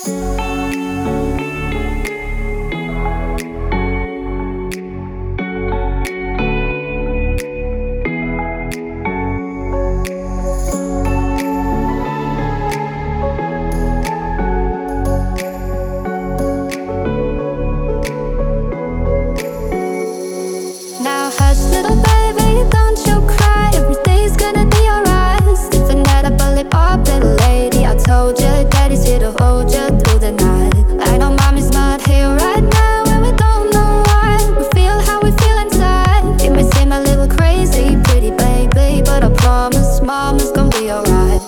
Now hush, little baby, don't you cry. Every day's gonna be alright. Stiffen that up a lip up, little lady. I told you, daddy's here to hold you through the night. I know mommy's not here right now, and we don't know why. We feel how we feel inside. It may seem a little crazy, pretty baby, but I promise mama's gonna be alright.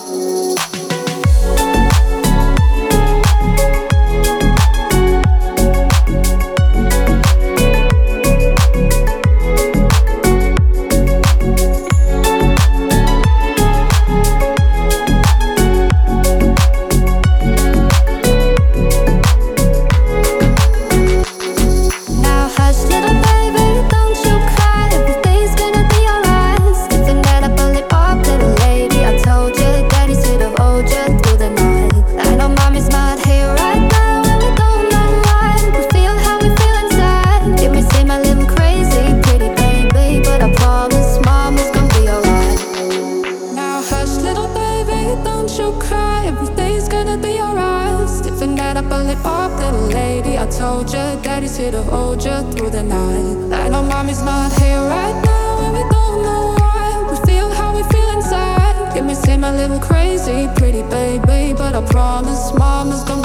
Don't you cry, every day's gonna be alright. Stiffen that up a lip up, little lady. I told you, daddy's here to hold you through the night. I know mommy's not here right now, and we don't know why. We feel how we feel inside. It may seem a little crazy, pretty baby, but I promise mama's gonna